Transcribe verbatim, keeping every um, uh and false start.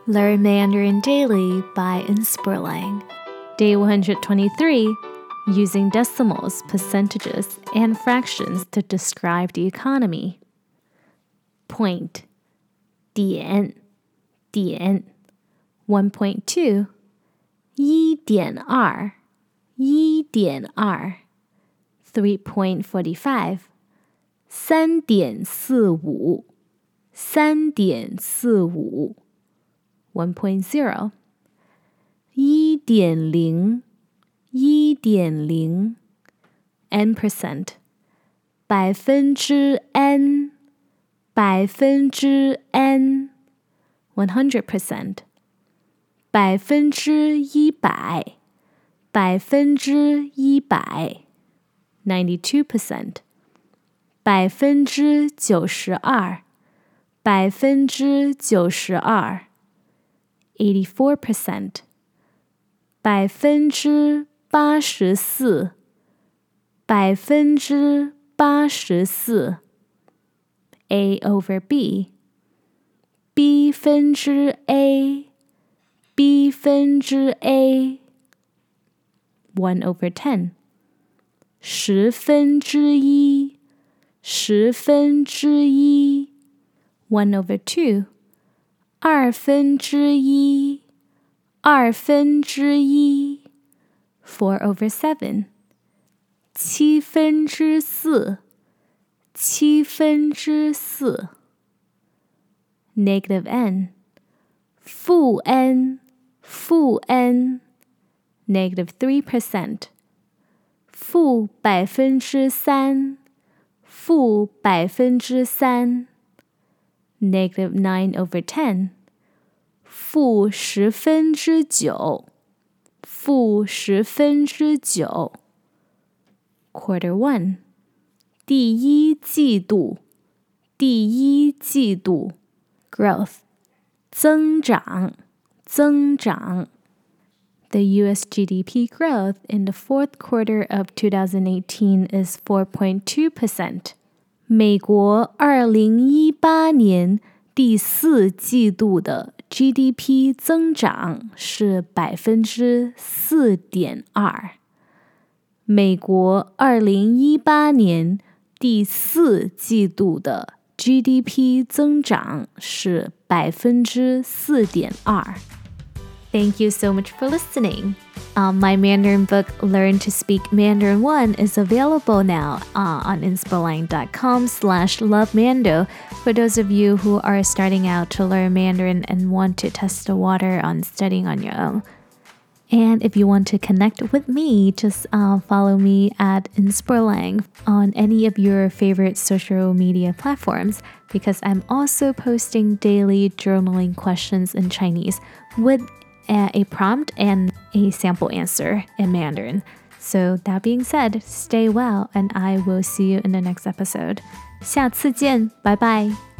Learn Mandarin Daily by Inspirlang. Day one hundred twenty-three, using decimals, percentages, and fractions to describe the economy. Point, 点, 点. one point two, 一点二, 一点二. three point four five, 三点四五, 三点四五. one point zero, 一点零, 一点零. n percent, 百分之 n, 百分之 n. one hundred percent, 百分之一百, 百分之一百. ninety-two percent, 百分之九十二, 百分之九十二. eighty-four percent, 百分之八十四, 百分之八十四. A over B, B 分之 A, B 分之 A. one over ten, 十分之一, 十分之一. one over two, 二分之一, 二分之一. four over seven, 七分之四, 七分之四. Negative n, 负 n, 负 n. Negative three percent, 负百分之三, 负百分之三. Negative nine over ten, 负十分之九, 负十分之九. Quarter one, 第一季度, 第一季度. Growth, 增长, 增长. The U S G D P growth in the fourth quarter of twenty eighteen is four point two percent. 美国二零一八年第四季度的 G D P 增长是百分之四点二。美国二零一八年第四季度的 G D P 增长是百分之四点二。Thank you so much for listening. Um, my Mandarin book, Learn to Speak Mandarin one, is available now uh, on inspirlang.com slash lovemando for those of you who are starting out to learn Mandarin and want to test the water on studying on your own. And if you want to connect with me, just uh, follow me at Inspirlang on any of your favorite social media platforms, because I'm also posting daily journaling questions in Chinese with a prompt and a sample answer in Mandarin. So that being said, stay well, and I will see you in the next episode. 下次见，拜拜。